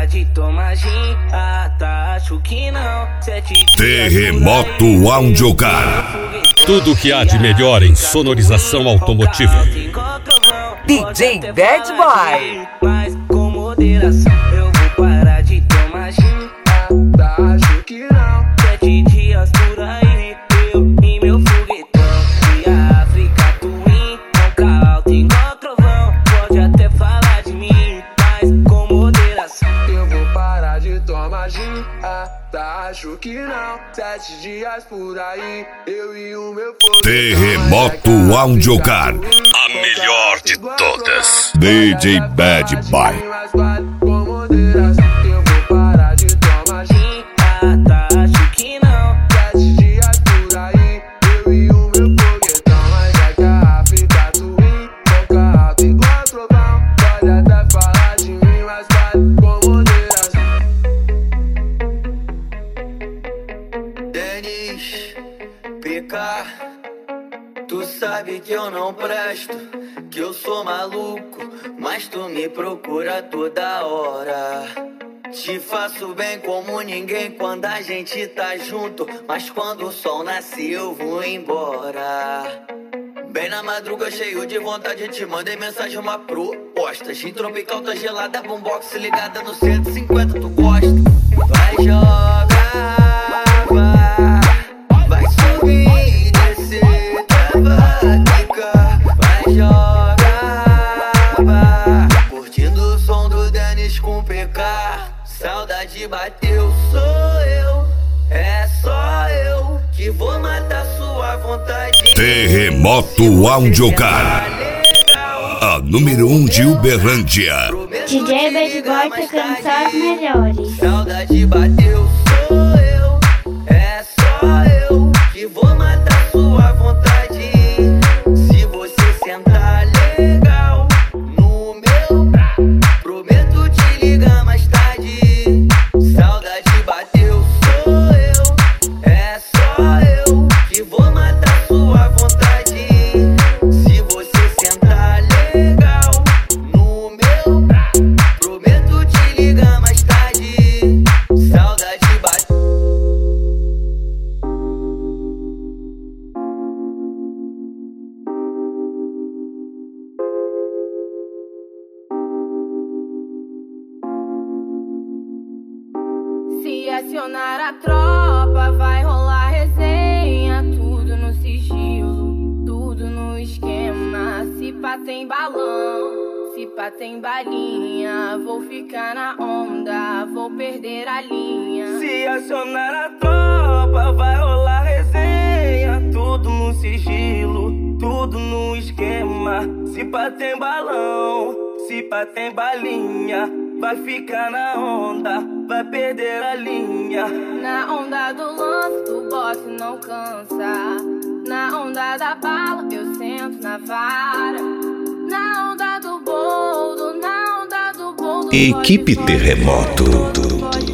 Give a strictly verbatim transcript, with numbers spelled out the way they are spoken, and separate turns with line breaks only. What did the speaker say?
de tomar gin, ah, tá, acho que não.
Terremoto Audiocar.
Tudo que há de melhor em sonorização automotiva.
D J Bad Boy.
Mas com moderação, eu vou parar de tomar gin, ah, tá, acho que não. Sete dias por aí, eu e meu foguetão. E a África Twin, com alto igual trovão. Pode até falar de mim, mas com moderação.
Eu vou parar de tomar gin, ah, tá, acho que não. Sete dias por aí, eu e o meu foguetão.
Terremoto Audiocar.
A melhor de todas.
D J Bad Boy.
Com moderação, eu vou parar de tomar gin,
Ah, tá, acho que não.
sete dias por aí, eu e o meu foguetão. Mas é que a África Twin, boca alta igual trovão. Pode até falar de mim, mas vai com moderação.
Denis, P K, tu sabe que eu não presto, que eu sou maluco, mas tu me procura toda hora. Te faço bem como ninguém quando a gente tá junto, mas quando o sol nasce eu vou embora. Bem na madruga, cheio de vontade, te mandei mensagem, uma proposta. Gin tropical, tá gelada, boombox ligada no cento e cinquenta, tu gosta? Vai jogar, vai, vai subir e descer, trava, quica. Vai jogar, vai, curtindo o som do Denis com P K. Saudade bateu, sou eu, é só eu que vou matar sua vontade.
Terremoto Audiocar. A número um de Uberlândia.
D J Bad Boy tocando só as melhores.
Saudade bateu, sou eu, é só eu que vou matar sua vontade. Se você sentar legal no meu, prometo te ligar mais tarde. Saudade bateu, sou eu, é só eu que vou matar sua vontade. Se você sentar legal no meu, prometo te ligar mais tarde. Saudade bateu.
Se acionar a tropa, vai rolar resenha. Tudo no sigilo, tudo no esquema. Se pá tem balão, se pá tem balinha. Vou ficar na onda, vou perder a linha.
Se acionar a tropa, vai rolar resenha. Tudo no sigilo, tudo no esquema. Se pá tem balão, se pá tem balinha. Vai ficar na onda, vai perder a linha.
Na onda do lance, do bote não cansa. Na onda da bala, eu sento na vara. Na onda do boldo, na onda do boldo.
Equipe Terremoto.
Pode